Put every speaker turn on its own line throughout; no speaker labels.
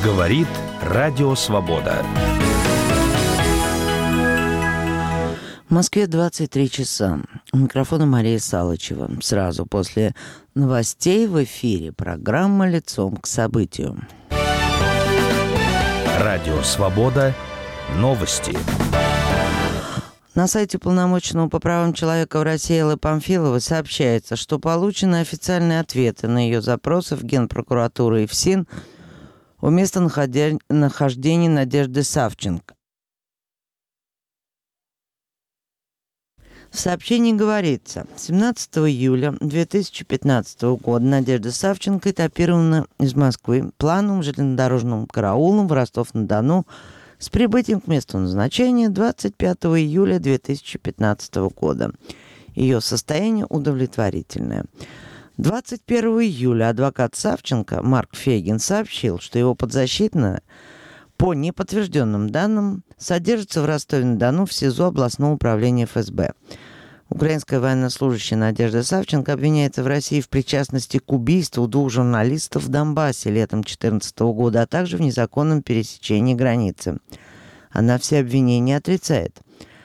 Говорит Радио Свобода.
В Москве 23 часа. У микрофона Мария Салычева. Сразу после новостей в эфире программа «Лицом к событию».
Радио Свобода. Новости.
На сайте Уполномоченного по правам человека в России Эллы Памфиловой сообщается, что получены официальные ответы на ее запросы в Генпрокуратуру и ФСИН о местонахождении Надежды Савченко. В сообщении говорится, 17 июля 2015 года Надежда Савченко этапирована из Москвы плановым железнодорожным караулом в Ростов-на-Дону с прибытием к месту назначения 25 июля 2015 года. Ее состояние удовлетворительное. 21 июля адвокат Савченко Марк Фейгин сообщил, что его подзащитная по неподтвержденным данным содержится в Ростове-на-Дону в СИЗО областного управления ФСБ. Украинская военнослужащая Надежда Савченко обвиняется в России в причастности к убийству двух журналистов в Донбассе летом 2014 года, а также в незаконном пересечении границы. Она все обвинения отрицает.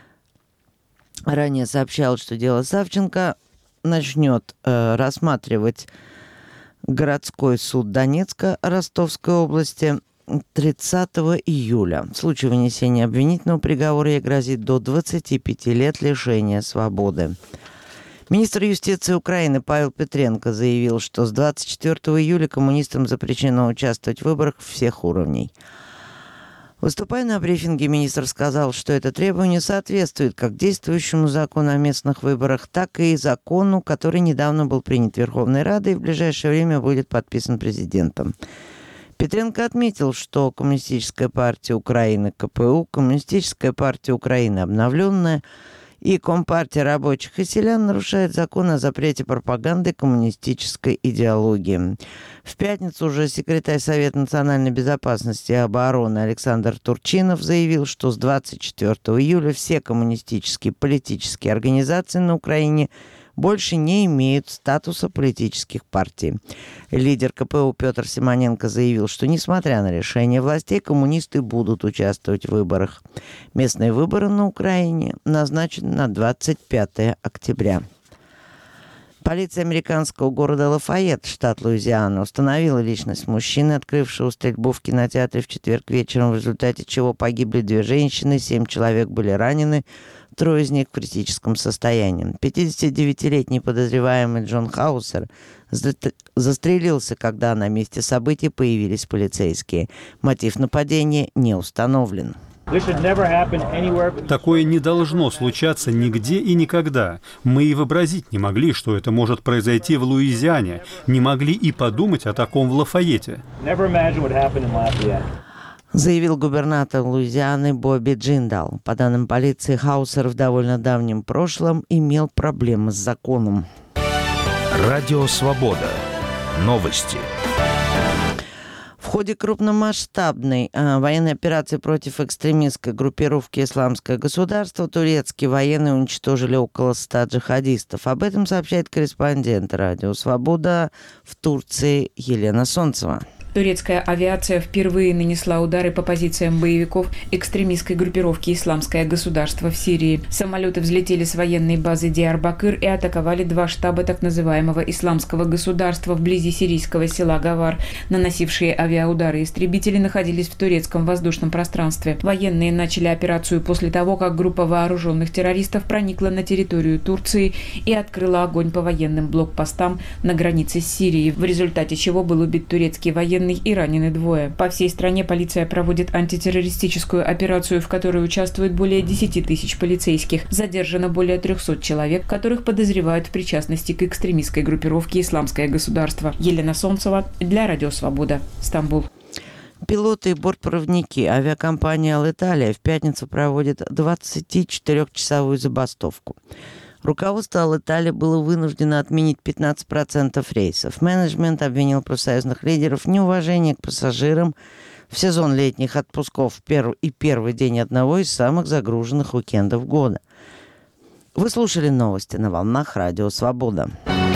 Ранее сообщалось, что дело Савченко начнет рассматривать городской суд Донецка Ростовской области 30 июля. В случае вынесения обвинительного приговора ей грозит до 25 лет лишения свободы. Министр юстиции Украины Павел Петренко заявил, что с 24 июля коммунистам запрещено участвовать в выборах всех уровней. Выступая на брифинге, министр сказал, что это требование соответствует как действующему закону о местных выборах, так и закону, который недавно был принят Верховной Радой и в ближайшее время будет подписан президентом. Петренко отметил, что Коммунистическая партия Украины КПУ, Коммунистическая партия Украины Обновленная и Компартия рабочих и селян нарушают закон о запрете пропаганды коммунистической идеологии. В пятницу уже секретарь Совета национальной безопасности и обороны Александр Турчинов заявил, что с 24 июля все коммунистические политические организации на Украине больше не имеют статуса политических партий. Лидер КПУ Петр Симоненко заявил, что, несмотря на решение властей, коммунисты будут участвовать в выборах. Местные выборы на Украине назначены на 25 октября. Полиция американского города Лафайетт, штат Луизиана, установила личность мужчины, открывшего стрельбу в кинотеатре в четверг вечером, в результате чего погибли 2 женщины, 7 человек были ранены, 3 из них в критическом состоянии. 59-летний подозреваемый Джон Хаусер застрелился, когда на месте событий появились полицейские. Мотив нападения не установлен.
Такое не должно случаться нигде и никогда. Мы и вообразить не могли, что это может произойти в Луизиане. Не могли и подумать о таком в Лафайетте.
Заявил губернатор Луизианы Бобби Джиндал. По данным полиции, Хаусер в довольно давнем прошлом имел проблемы с законом.
Радио Свобода. Новости.
В ходе крупномасштабной военной операции против экстремистской группировки «Исламское государство» турецкие военные уничтожили около 100 джихадистов. Об этом сообщает корреспондент Радио Свобода в Турции Елена Солнцева.
Турецкая авиация впервые нанесла удары по позициям боевиков экстремистской группировки «Исламское государство» в Сирии. Самолеты взлетели с военной базы Диарбакыр и атаковали 2 штаба так называемого «Исламского государства» вблизи сирийского села Гавар. Наносившие авиаудары истребители находились в турецком воздушном пространстве. Военные начали операцию после того, как группа вооруженных террористов проникла на территорию Турции и открыла огонь по военным блокпостам на границе с Сирией, в результате чего был убит турецкий военный и ранены 2. По всей стране полиция проводит антитеррористическую операцию, в которой участвует более 10 тысяч полицейских. Задержано более 300 человек, которых подозревают в причастности к экстремистской группировке «Исламское государство». Елена Солнцева для Радио Свобода, Стамбул.
Пилоты и бортпроводники авиакомпании «Алиталия» в пятницу проводят 24-часовую забастовку. Руководство Алиталии было вынуждено отменить 15% рейсов. Менеджмент обвинил профсоюзных лидеров в неуважении к пассажирам в сезон летних отпусков и первый день одного из самых загруженных уикендов года. Вы слушали новости на волнах Радио Свобода.